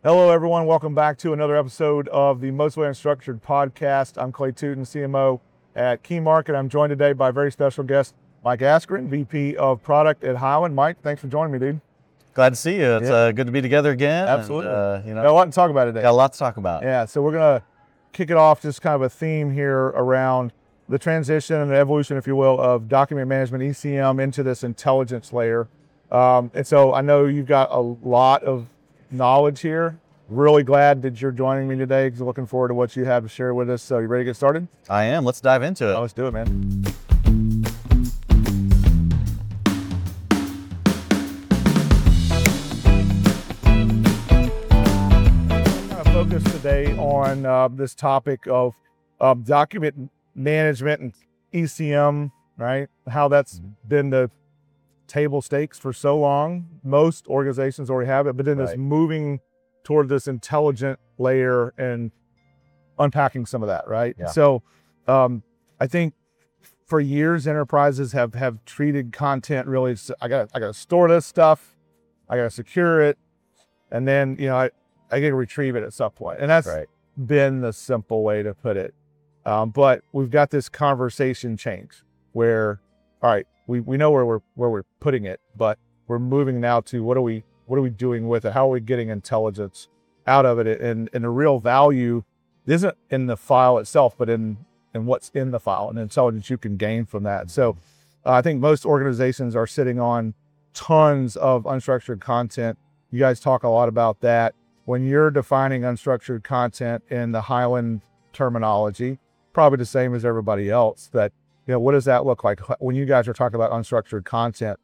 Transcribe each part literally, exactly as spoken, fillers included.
Hello, everyone. Welcome back to another episode of the Mostly Unstructured podcast. I'm Clay Tootin, C M O at KeyMarket. I'm joined today by a very special guest, Mike Askren, V P of Product at Hyland. Mike, thanks for joining me, dude. Glad to see you. It's yeah. uh, good to be together again. Absolutely. And, uh, you know, got a lot to talk about today. Got a lot to talk about. Yeah, so we're going to kick it off, just kind of a theme here around the transition and the evolution, if you will, of document management, E C M, into this intelligence layer. Um, and so I know you've got a lot of knowledge here. Really glad that you're joining me today because I'm looking forward to what you have to share with us. So you ready to get started? I am. Let's dive into it. Oh, let's do it, man. I'm going to focus today on uh, this topic of uh, document management and E C M, right? How that's been the table stakes for so long. Most organizations already have it, but then Right. it's moving toward this intelligent layer and unpacking some of that, right? Yeah. So um, I think for years enterprises have have treated content really, I got I got to store this stuff, I got to secure it, and then you know I I get to retrieve it at some point, and that's Right. been the simple way to put it. Um, but we've got this conversation change where, all right, we, we know where we're where we're putting it, but we're moving now to what are we what are we doing with it? How are we getting intelligence out of it? And and the real value isn't in the file itself, but in in what's in the file and the intelligence you can gain from that. So uh, I think most organizations are sitting on tons of unstructured content. You guys talk a lot about that. When you're defining unstructured content in the Hyland terminology, probably the same as everybody else, that, you know, what does that look like when you guys are talking about unstructured content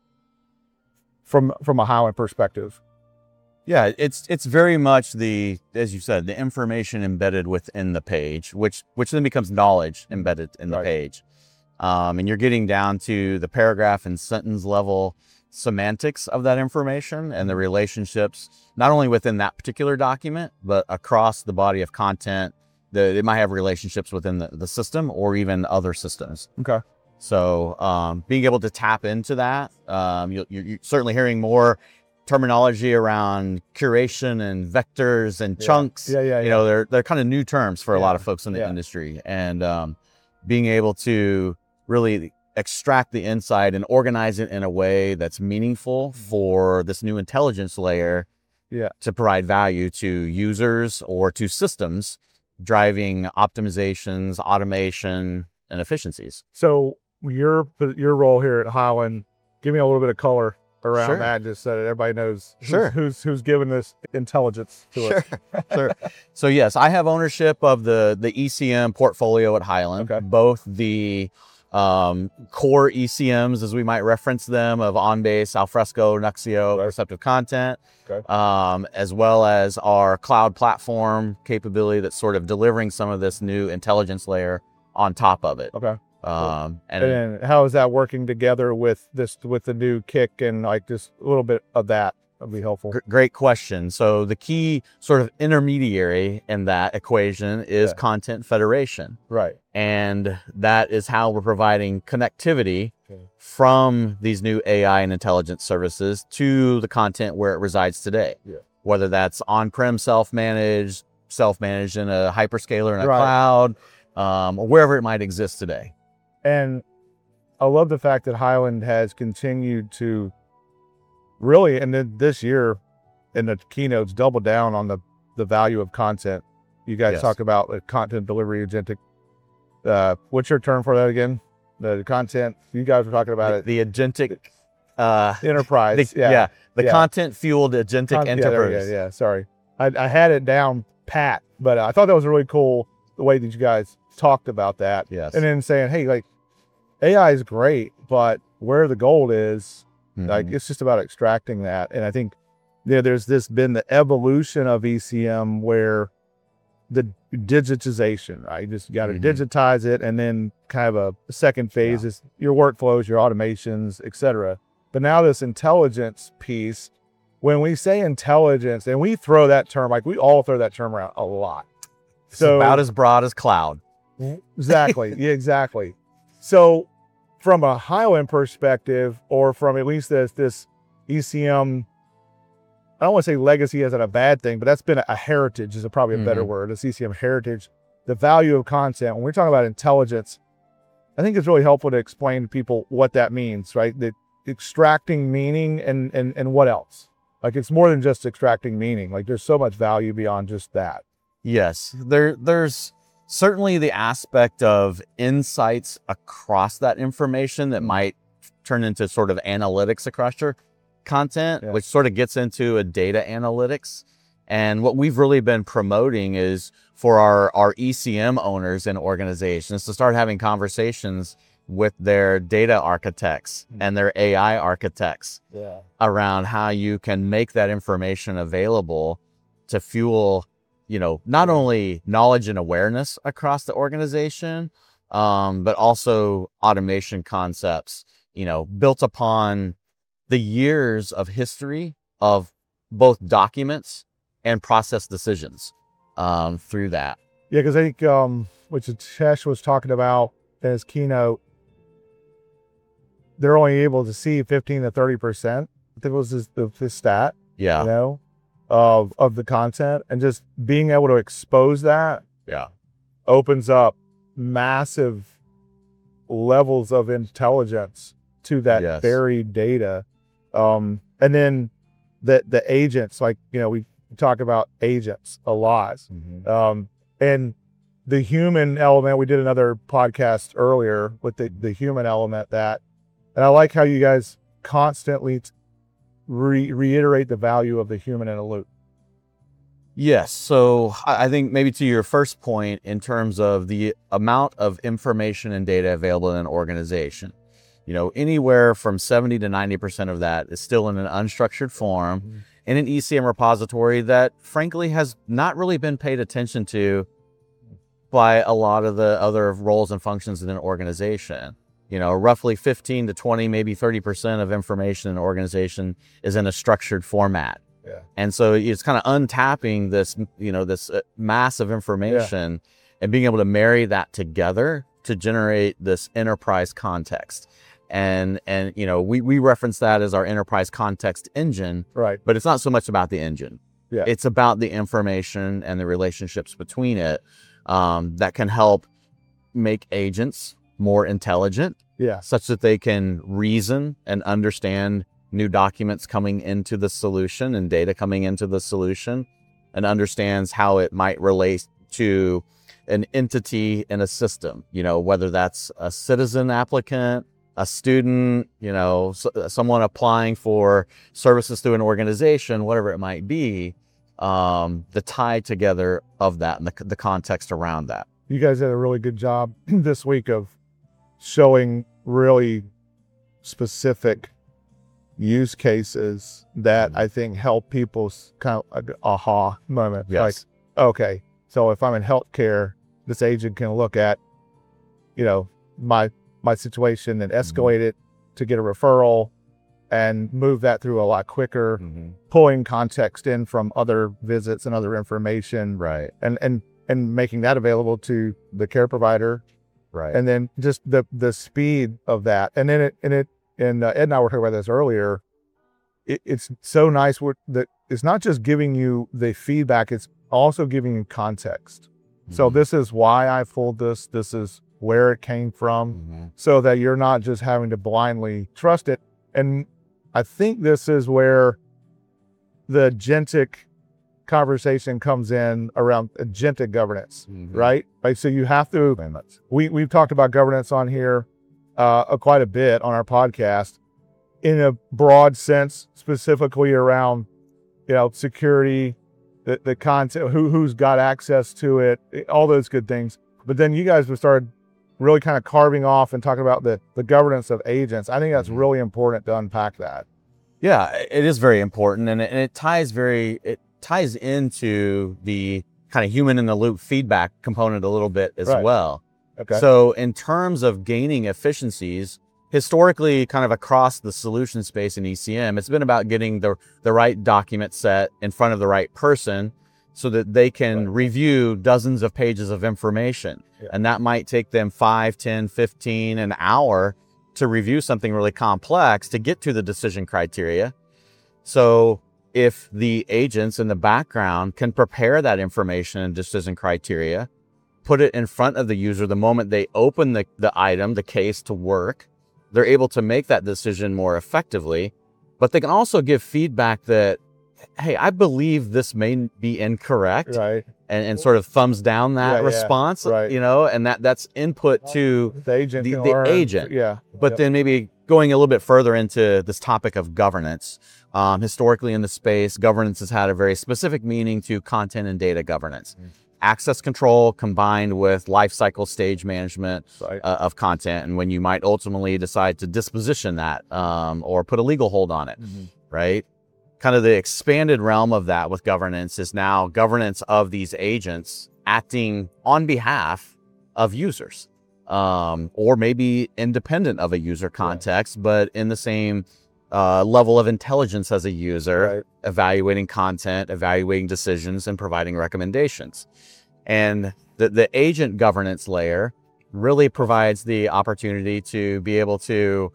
from from a Hyland perspective? Yeah, it's it's very much the, as you said, the information embedded within the page, which which then becomes knowledge embedded in the Right. page. Um, and you're getting down to the paragraph and sentence level semantics of that information and the relationships, not only within that particular document, but across the body of content. The, it might have relationships within the, the system or even other systems. Okay. So um, being able to tap into that, um, you, you're, you're certainly hearing more terminology around curation and vectors and Yeah. chunks. Yeah, yeah, You yeah. know, they're they're kind of new terms for a lot Yeah. of folks in the Yeah. industry, and um, being able to really extract the insight and organize it in a way that's meaningful for this new intelligence layer. Yeah. To provide value to users or to systems, driving optimizations, automation, and efficiencies. So your your role here at Hyland, give me a little bit of color around Sure. that, just so that everybody knows who's, Sure. who's who's giving this intelligence to us. Sure. So yes, I have ownership of the the E C M portfolio at Hyland, Okay. both the um, core E C Ms, as we might reference them, of OnBase, Alfresco, Nuxio, Right. Perceptive Content, Okay. um, as well as our cloud platform capability that's sort of delivering some of this new intelligence layer on top of it. Okay. Um, and, And then how is that working together with this with the new kick, and like just a little bit of that would be helpful. Gr- Great question. So the key sort of intermediary in that equation is Yeah. content federation. Right. And that is how we're providing connectivity Okay. from these new A I and intelligence services to the content where it resides today. Yeah. Whether that's on-prem self-managed, self-managed in a hyperscaler in a Right. cloud, um, or wherever it might exist today. And I love the fact that Hyland has continued to really, and then this year in the keynotes, double down on the, the value of content. You guys Yes. talk about the content delivery agentic. Uh, what's your term for that again? The content, you guys were talking about The, it. the agentic, uh, Enterprise. the, yeah. yeah. the Yeah. content-fueled agentic Con- yeah, there we enterprise. go, yeah, sorry. I, I had it down pat, but I thought that was really cool the way that you guys talked about that. Yes. And then saying, hey, like A I is great, but where the gold is, like Mhm. it's just about extracting that. And I think yeah, there's this been the evolution of E C M where the digitization, right? You just got to Mhm. digitize it, and then kind of a second phase Yeah. is your workflows, your automations, et cetera. But now this intelligence piece, when we say intelligence, and we throw that term, like we all throw that term around a lot. It's So about as broad as cloud. exactly, yeah, exactly. So from a Hyland perspective, or from at least this this E C M I don't want to say legacy isn't a bad thing, but that's been a, a heritage is a, probably a better Mhm. word, a C C M heritage. The value of content, when we're talking about intelligence, I think it's really helpful to explain to people what that means, right? That extracting meaning and, and, and what else? Like it's more than just extracting meaning. Like there's so much value beyond just that. Yes, there there's certainly the aspect of insights across that information that might turn into sort of analytics across your content, Yeah. which sort of gets into a data analytics. And what we've really been promoting is for our, our E C M owners and organizations to start having conversations with their data architects and their A I architects Yeah. around how you can make that information available to fuel, you know, not only knowledge and awareness across the organization, um, but also automation concepts, you know, built upon the years of history of both documents and process decisions um, through that. Yeah, because I think, um, which Tesh was talking about in his keynote, they're only able to see fifteen to thirty percent. I think it was his, the, his stat, Yeah. you know, of, of the content. And just being able to expose that Yeah. opens up massive levels of intelligence to that Yes. buried data. Um, and then the, the agents, like, you know, we talk about agents a lot. Mhm. Um, and the human element, we did another podcast earlier with the, the human element that, and I like how you guys constantly t- re- reiterate the value of the human in a loop. Yes. So I I think maybe to your first point in terms of the amount of information and data available in an organization, you know, anywhere from seventy to ninety percent of that is still in an unstructured form Mhm. in an E C M repository that frankly has not really been paid attention to by a lot of the other roles and functions in an organization. You know, roughly fifteen to twenty, maybe thirty percent of information in an organization is in a structured format. Yeah. And so it's kind of untapping this, you know, this uh, mass of information and being able to marry that together to generate this enterprise context. And, and, you know, we, we reference that as our enterprise context engine, Right. but it's not so much about the engine. Yeah. It's about the information and the relationships between it um, that can help make agents more intelligent, Yeah. such that they can reason and understand new documents coming into the solution and data coming into the solution, and understands how it might relate to an entity in a system, you know, whether that's a citizen applicant, a student, you know, s- someone applying for services through an organization, whatever it might be, um, the tie together of that and the, the context around that. You guys did a really good job this week of showing really specific use cases that I think help people's kind of like aha moment. Yes. Like, okay, so if I'm in healthcare, this agent can look at, you know, my my situation and escalate it to get a referral and move that through a lot quicker, pulling context in from other visits and other information, Right. and and and making that available to the care provider. Right. And then just the the speed of that, and then it and it and uh, Ed and I were talking about this earlier. It, it's so nice where that it's not just giving you the feedback; it's also giving you context. So Mhm. this is why I pulled this. This is where it came from, Mhm. so that you're not just having to blindly trust it. And I think this is where the agentic conversation comes in around agentic governance. Mhm. Right? Right. So you have to, Very much. we, we've talked about governance on here uh, quite a bit on our podcast in a broad sense, specifically around, you know, security, the, the content, who, who's got access to it, all those good things. But then you guys have started really kind of carving off and talking about the, the governance of agents. I think that's Mhm. really important to unpack that. Yeah, it is very important, and it, and it ties very it ties into the kind of human in the loop feedback component a little bit as Right. well. Okay. So in terms of gaining efficiencies, historically, kind of across the solution space in E C M, it's been about getting the the right document set in front of the right person so that they can Right. review dozens of pages of information. Yeah. And that might take them five, ten, fifteen, an hour to review something really complex to get to the decision criteria. So if the agents in the background can prepare that information and decision criteria, put it in front of the user the moment they open the, the item, the case to work, they're able to make that decision more effectively. But they can also give feedback that, hey, I believe this may be incorrect, right, and, and sort of thumbs down that Yeah, yeah, response, right. you know, and that that's input to the agent, the, can the learn. agent. Yeah, But Yep. then maybe going a little bit further into this topic of governance. Um, historically in the space, governance has had a very specific meaning to content and data governance. Mm. Access control combined with life cycle stage management Right. uh, of content, and when you might ultimately decide to disposition that um, or put a legal hold on it, Mhm. right? Kind of the expanded realm of that with governance is now governance of these agents acting on behalf of users, um, or maybe independent of a user context, but in the same uh, level of intelligence as a user, Right. evaluating content, evaluating decisions, and providing recommendations. And the, the agent governance layer really provides the opportunity to be able to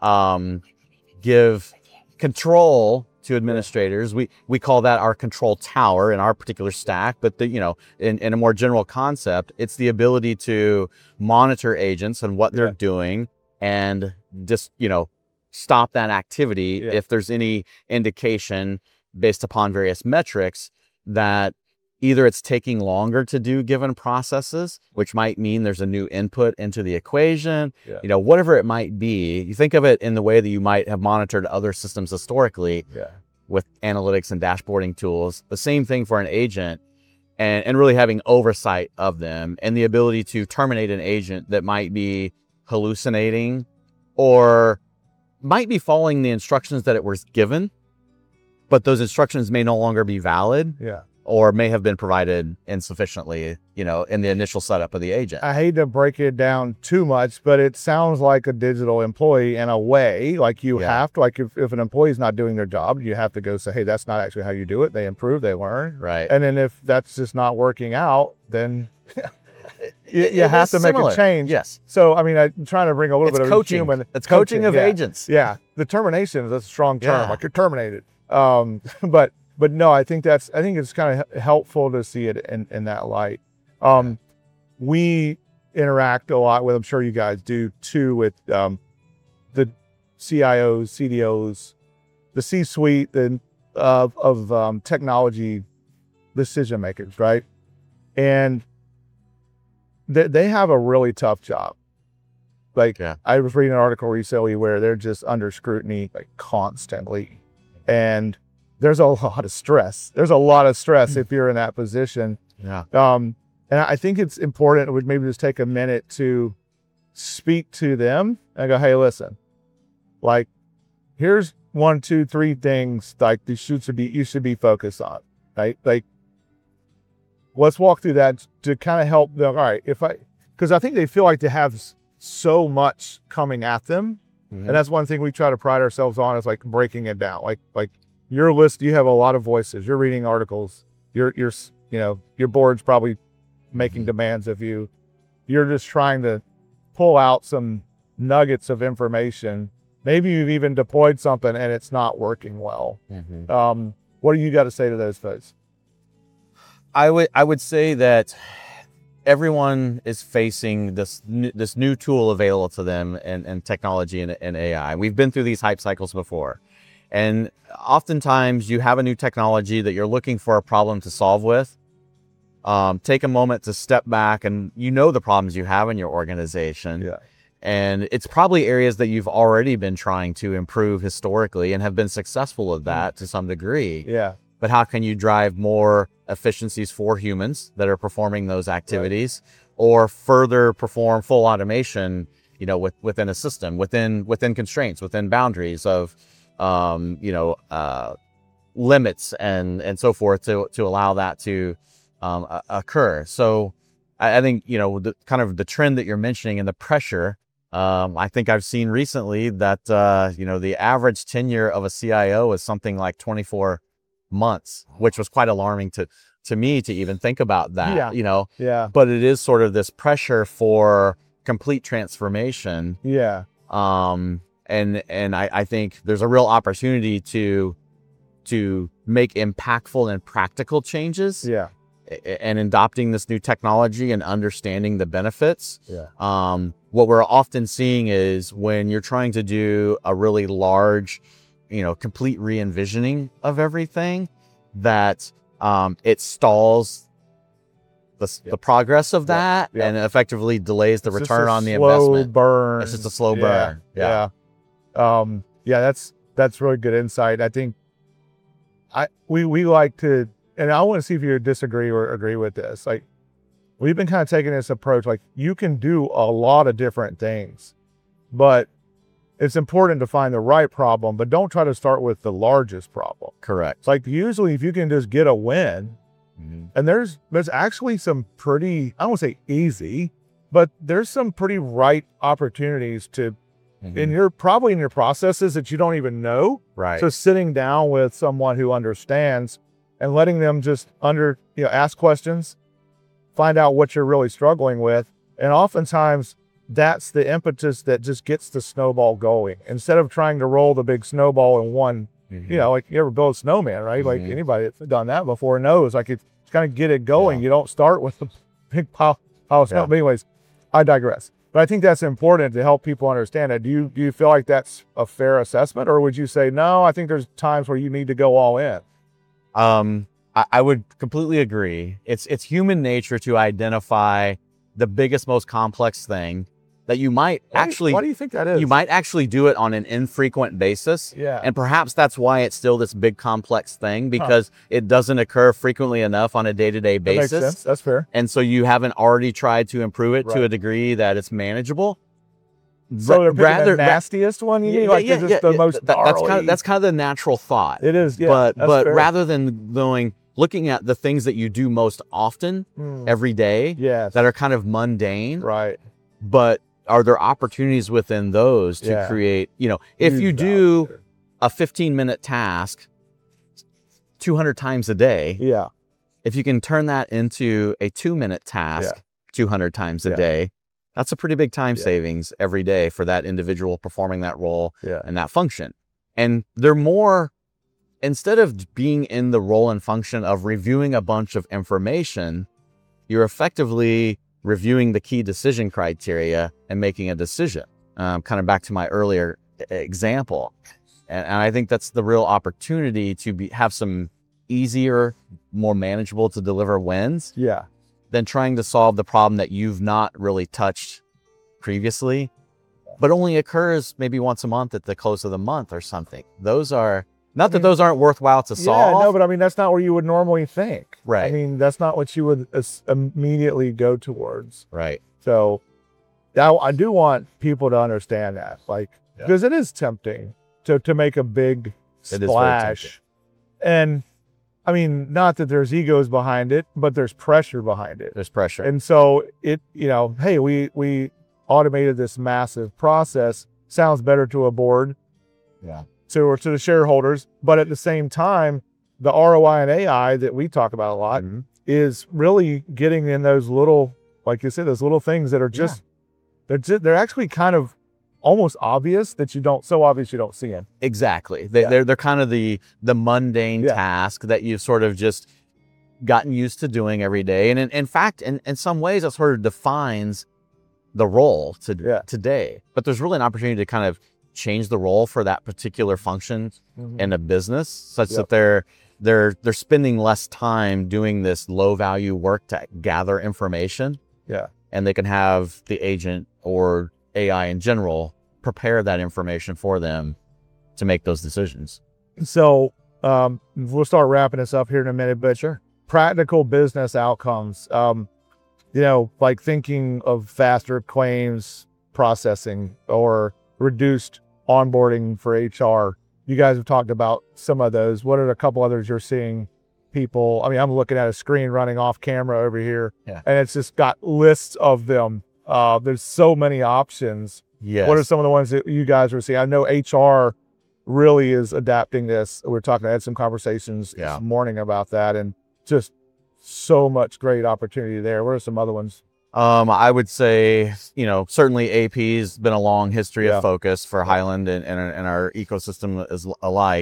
um, give control to administrators. We we call that our control tower in our particular stack, but the, you know, in, in a more general concept, it's the ability to monitor agents and what they're Yeah. doing, and just, you know, stop that activity Yeah. if there's any indication based upon various metrics that either it's taking longer to do given processes, which might mean there's a new input into the equation, Yeah. you know, whatever it might be. You think of it in the way that you might have monitored other systems historically Yeah. with analytics and dashboarding tools. The same thing for an agent, and, and really having oversight of them and the ability to terminate an agent that might be hallucinating or might be following the instructions that it was given, but those instructions may no longer be valid Yeah. or may have been provided insufficiently, you know, in the initial setup of the agent. I hate to break it down too much, but it sounds like a digital employee in a way. Like you Yeah. have to, like if, if an employee's not doing their job, you have to go say, hey, that's not actually how you do it. They improve, they learn. Right. And then if that's just not working out, then you, It- you it have is to make similar. a change. Yes. So, I mean, I'm trying to bring a little It's bit of coaching. human. It's coaching of yeah. agents. Yeah. The termination is a strong term. Yeah. Like you're terminated. Um, but, but no, I think that's, I think it's kind of helpful to see it in, in that light. Um, we interact a lot with, I'm sure you guys do too, with um, the C I Os, C D Os, the C-suite the, of, of um, technology decision makers, right? And they, they have a really tough job. Like Yeah. I was reading an article recently where they're just under scrutiny like constantly. And there's a lot of stress. There's a lot of stress if you're in that position. Yeah. Um, and I think it's important, it would maybe just take a minute to speak to them and go, hey, listen, like, here's one, two, three things like you should be, you should be focused on, right? Like, let's walk through that to kind of help them. All right, if I, because I think they feel like they have s- so much coming at them. Mhm. And that's one thing we try to pride ourselves on is like breaking it down. Like, like your list, you have a lot of voices, you're reading articles, you're, you're, s- you know, your board's probably making Mhm. demands of you. You're just trying to pull out some nuggets of information. Maybe you've even deployed something and it's not working well. Mhm. Um, what do you got to say to those folks? I would I would say that everyone is facing this new, this new tool available to them and, and technology and, and A I. We've been through these hype cycles before. And oftentimes you have a new technology that you're looking for a problem to solve with. Um, take a moment to step back, and you know the problems you have in your organization. Yeah. And it's probably areas that you've already been trying to improve historically and have been successful at that to some degree. Yeah. But how can you drive more efficiencies for humans that are performing those activities, or further perform full automation, you know, with, within a system, within within constraints, within boundaries of, um, you know, uh, limits and and so forth to to allow that to um, uh, occur. So I, I think, you know, the kind of the trend that you're mentioning and the pressure. Um, I think I've seen recently that uh, you know, the average tenure of a C I O is something like twenty-four months, which was quite alarming to to me to even think about that. Yeah. You know, Yeah. but it is sort of this pressure for complete transformation. Yeah. Um, and and I, I think there's a real opportunity to to make impactful and practical changes. Yeah. And adopting this new technology and understanding the benefits. Yeah. Um, what we're often seeing is when you're trying to do a really large, you know, complete re-envisioning of everything, that um, it stalls the, Yep. the progress of Yep. that Yep. and effectively delays the It's just return a on the slow investment. burn. It's just a slow Yeah, burn. Yeah. Yeah. Um, yeah, that's that's really good insight. I think I we we like to, and I want to see if you disagree or agree with this. Like, we've been kind of taking this approach, like you can do a lot of different things, but it's important to find the right problem, but don't try to start with the largest problem. Correct. It's like usually if you can just get a win, Mhm. and there's there's actually some pretty, I don't want to say easy, but there's some pretty right opportunities to, Mhm. in your, probably in your processes that you don't even know. Right. So sitting down with someone who understands and letting them just under, you know, ask questions, find out what you're really struggling with. And oftentimes that's the impetus that just gets the snowball going. Instead of trying to roll the big snowball in one, Mhm. you know, like you ever build a snowman, right? Like Mhm. anybody that's done that before knows, like it's kind of get it going. Yeah. You don't start with the big pile, pile of snow. Yeah. But anyways, I digress. But I think that's important to help people understand it. Do you, do you feel like that's a fair assessment, or would you say, no, I think there's times where you need to go all in? Um, I, I would completely agree. It's it's human nature to identify the biggest, most complex thing that you might Why do you- actually why do you think that is? you might actually do it on an infrequent basis. Yeah. And perhaps that's why it's still this big complex thing, because it doesn't occur frequently enough on a day-to-day That makes basis. sense. That's fair. And so you haven't already tried to improve it to Right. a degree that it's manageable. So they're picking rather the nastiest one, you yeah, mean? Like yeah, just yeah, the yeah. most That- that's kind gnarly- of that's kind of the natural thought. It is, yeah. but that's but fair. rather than going looking at the things that you do most often Hmm. every day Yes. that are kind of mundane, right. but are there opportunities within those to Yeah. create, you know, if Huge you value do there. a fifteen minute task two hundred times a day, Yeah. if you can turn that into a two minute task Yeah. two hundred times a Yeah. day, that's a pretty big time Yeah. savings every day for that individual performing that role Yeah. and that function. And they're more, instead of being in the role and function of reviewing a bunch of information, you're effectively reviewing the key decision criteria and making a decision. Um, kind of back to my earlier e- example. And, and I think that's the real opportunity to be, have some easier, more manageable to deliver wins Yeah. than trying to solve the problem that you've not really touched previously, but only occurs maybe once a month at the close of the month or something. Those are, not that mean- those aren't worthwhile to solve. Yeah, no, but I mean, that's not where you would normally think. Right. I mean, that's not what you would as- immediately go towards. Right. So now I do want people to understand that, like, Yeah. because it is tempting to, to make a big It is very splash. And I mean, not that there's egos behind it, but there's pressure behind it. There's pressure. And so it, you know, hey, we, we automated this massive process. Sounds better to a board. Yeah. To, or to the shareholders. But at the same time, the R O I and A I that we talk about a lot Mhm. is really getting in those little, like you said, those little things that are just, they're just, they're actually kind of almost obvious that you don't, so obvious you don't see it. Exactly. They, Yeah. They're they're kind of the the mundane Yeah. task that you've sort of just gotten used to doing every day. And in, in fact, in, in some ways, that sort of defines the role to Yeah. today. But there's really an opportunity to kind of change the role for that particular function in a business, such Yep. that they're they're they're spending less time doing this low value work to gather information. Yeah. And they can have the agent or A I in general prepare that information for them to make those decisions. So um, we'll start wrapping this up here in a minute, but sure. Practical business outcomes, um, you know, like thinking of faster claims processing or reduced onboarding for H R. You guys have talked about some of those. What are a couple others you're seeing people? I mean, I'm looking at a screen running off camera over here, Yeah. and it's just got lists of them. Uh, there's so many options. Yes. What are some of the ones that you guys are seeing? I know H R really is adapting this. We're talking, I had some conversations Yeah. this morning about that, and just so much great opportunity there. What are some other ones? Um, I would say, you know, certainly A P has been a long history Yeah. of focus for Highland and, and, and our ecosystem is alike.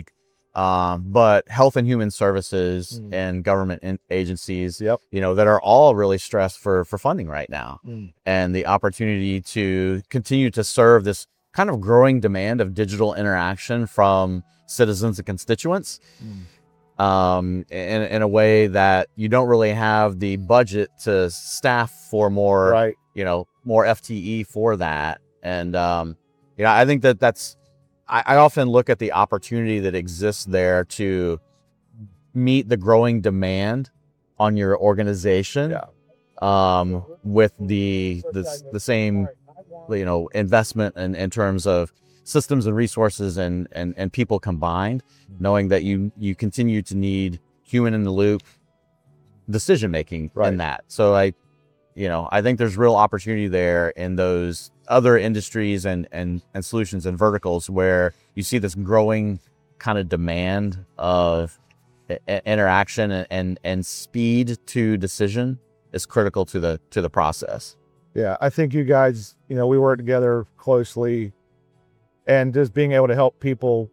Um, but health and human services Mm. and government in- agencies, Yep. you know, that are all really stressed for for funding right now, Mm. and the opportunity to continue to serve this kind of growing demand of digital interaction from citizens and constituents, Mm. um, in in a way that you don't really have the budget to staff for more, Right. you know, more F T E for that, and um, you know, I think that that's. I, I often look at the opportunity that exists there to meet the growing demand on your organization, Yeah. um, with the, the the same, you know, investment in, in terms of systems and resources and, and, and people combined, knowing that you you continue to need human in the loop decision making Right. in that. So I, you know, I think there's real opportunity there in those other industries and and and solutions and verticals where you see this growing kind of demand of i- interaction and, and and speed to decision is critical to the to the process. Yeah, I think you guys, you know, we work together closely, and just being able to help people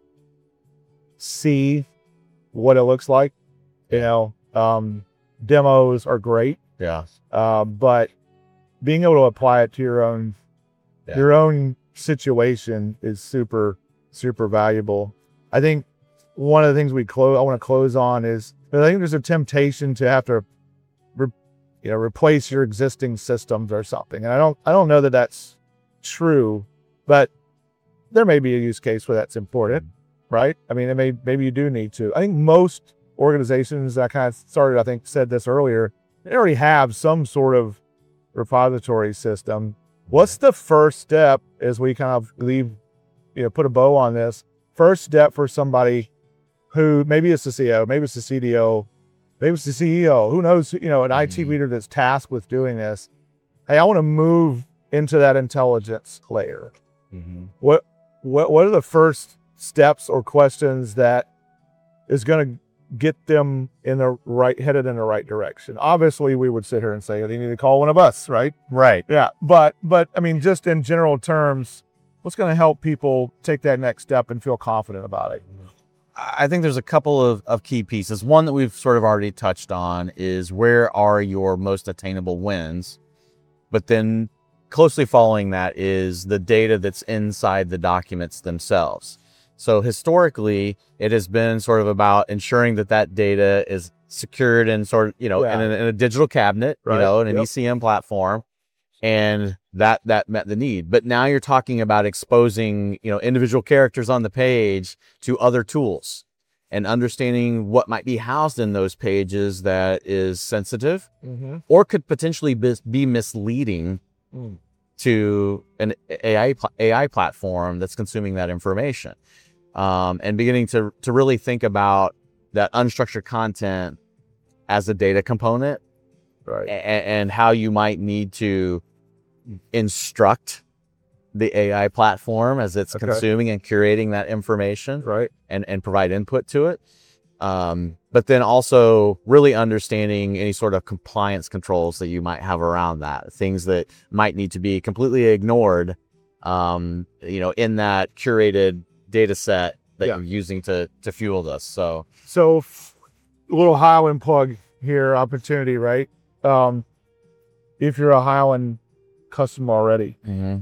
see what it looks like, you know, um, demos are great, Yeah. uh, but being able to apply it to your own, Yeah. your own situation is super, super valuable. I think one of the things we close, I want to close on is, I think there's a temptation to have to, re, you know, replace your existing systems or something. And I don't, I don't know that that's true, but there may be a use case where that's important, right? I mean, it may, maybe you do need to. I think most organizations that kind of started, I think said this earlier, they already have some sort of repository system. What's the first step as we kind of leave, you know, put a bow on this? First step for somebody who maybe it's the C E O, maybe it's the C D O, maybe it's the C E O, who knows, you know, an I T Mhm. leader that's tasked with doing this. Hey, I want to move into that intelligence layer. Mm-hmm. What, what, what are the first steps or questions that is going to get them in the right, headed in the right direction? Obviously, we would sit here and say, they need to call one of us, right? Right. Yeah. But, but I mean, just in general terms, what's going to help people take that next step and feel confident about it? I think there's a couple of, of key pieces. One that we've sort of already touched on is where are your most attainable wins? But then closely following that is the data that's inside the documents themselves. So historically, it has been sort of about ensuring that that data is secured in sort of, you know, Yeah. in, a, in a digital cabinet, Right. you know, in an Yep. E C M platform. And that that met the need. But now you're talking about exposing, you know, individual characters on the page to other tools and understanding what might be housed in those pages that is sensitive Mm-hmm. or could potentially be, be misleading Mm. to an A I pl- A I platform that's consuming that information, um, and beginning to to really think about that unstructured content as a data component, Right. a- and how you might need to instruct the A I platform as it's Okay. consuming and curating that information, Right. and and provide input to it. Um, but then also really understanding any sort of compliance controls that you might have around that, things that might need to be completely ignored, um, you know, in that curated data set that Yeah. you're using to to fuel this. So So, f- little Highland plug here, opportunity, right? Um, if you're a Highland customer already,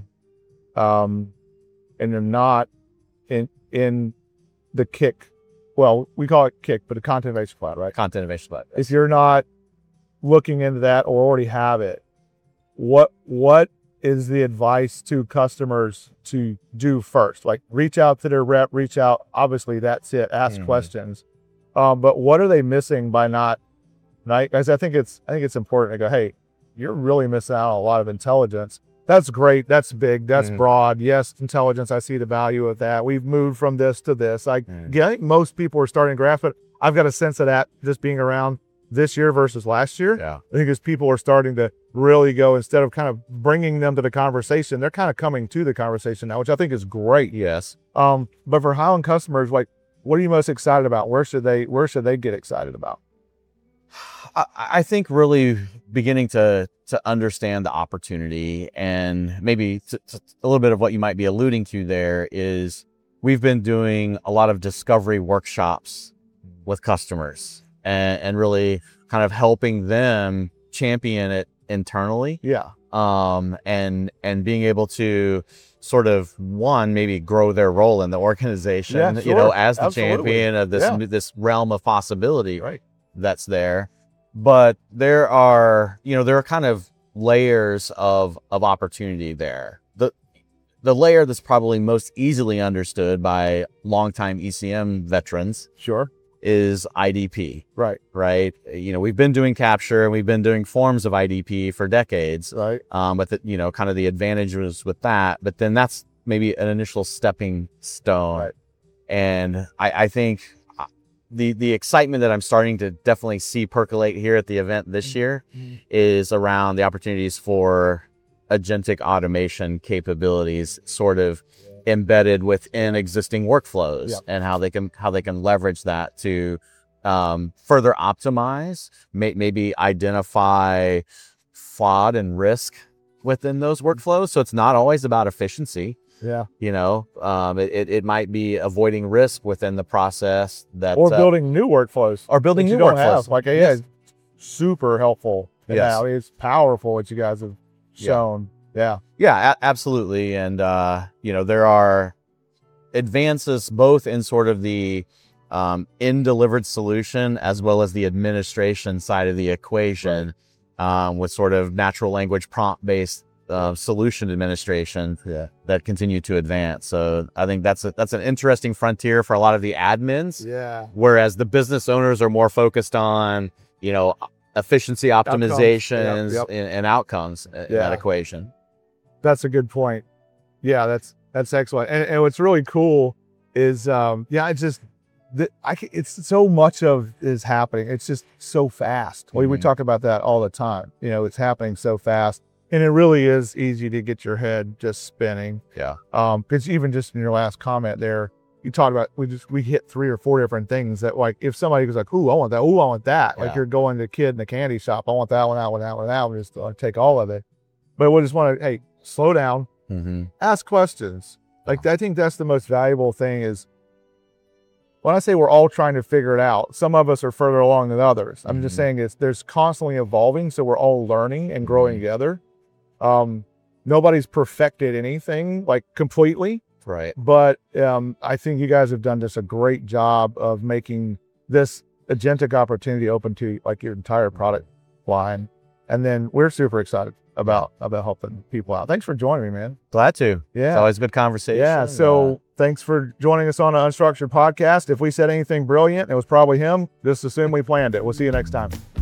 um, and you're not in in the Kick, well, we call it Kick, but the Content Innovation Cloud, right? content innovation platform. If you're not looking into that or already have it, what what is the advice to customers to do first? Like, reach out to their rep, reach out. Obviously, that's it. Ask Mhm. questions. Um, but what are they missing by not? Right? Guys, I think it's I think it's important to go, hey, you're really missing out on a lot of intelligence. That's great. That's big. That's Mhm. broad. Yes, intelligence. I see the value of that. We've moved from this to this. I, Mhm. yeah, I think most people are starting to grasp it. I've got a sense of that just being around this year versus last year. Yeah. I think as people are starting to really go, instead of kind of bringing them to the conversation, they're kind of coming to the conversation now, which I think is great. Yes. Um, but for Highland customers, like, what are you most excited about? Where should they Where should they get excited about? I, I think really beginning to to understand the opportunity, and maybe to, to, a little bit of what you might be alluding to there is we've been doing a lot of discovery workshops with customers and, and really kind of helping them champion it internally. Yeah. Um, and, and being able to sort of one, maybe grow their role in the organization, Yeah, you know, sure. as the Absolutely. champion of this, Yeah. this realm of possibility Right. that's there. But there are, you know, there are kind of layers of, of opportunity there. The, the layer that's probably most easily understood by longtime E C M veterans Sure. is I D P, Right. right? You know, we've been doing capture and we've been doing forms of I D P for decades. Right. Um, but the, you know, kind of the advantages with that, but then that's maybe an initial stepping stone. Right. And I, I think the, the excitement that I'm starting to definitely see percolate here at the event this year Mm-hmm. is around the opportunities for agentic automation capabilities sort of embedded within existing workflows. Yep. And how they can, how they can leverage that to um, further optimize, may, maybe identify fraud and risk within those workflows. So it's not always about efficiency. Yeah. You know, um, it, it, it might be avoiding risk within the process that, Or uh, building new workflows. or building that new you don't workflows. have. Like, yeah, Yes. it's super helpful. Yes. Yeah. I mean, it's powerful what you guys have Yeah. shown. Yeah. Yeah, a- absolutely. And, uh, you know, there are advances both in sort of the um, in-delivered solution as well as the administration side of the equation, um, with sort of natural language prompt-based uh, solution administration Yeah. that continue to advance. So I think that's a, that's an interesting frontier for a lot of the admins, Yeah. whereas the business owners are more focused on, you know, efficiency optimizations Yep, yep. And, and outcomes in Yeah. that equation. That's a good point. Yeah, that's that's excellent. And, and what's really cool is, um, yeah, it's just that I can, it's so much of is happening. It's just so fast. We we Mhm. talk about that all the time. You know, it's happening so fast, and it really is easy to get your head just spinning. Yeah. Um, because even just in your last comment there, you talked about we just we hit three or four different things that, like, if somebody was like, "Ooh, I want that. Ooh, I want that," like Yeah. you're going to a kid in a candy shop. I want that one, that one, that one, that one. Just uh, take all of it. But we just want to, hey, slow down. Mm-hmm. Ask questions. Like, I think that's the most valuable thing is when I say we're all trying to figure it out, some of us are further along than others. I'm just Mhm. saying it's there's constantly evolving. So we're all learning and growing Mhm. together. Um, nobody's perfected anything like completely, Right. but um, I think you guys have done just a great job of making this agentic opportunity open to like your entire product line. And then we're super excited about about helping people out. Thanks for joining me, man. Glad to. It's Yeah. always a good conversation. Yeah. So Uh, thanks for joining us on the Unstructured Podcast. If we said anything brilliant, it was probably him. Just assume we planned it. We'll see you next time.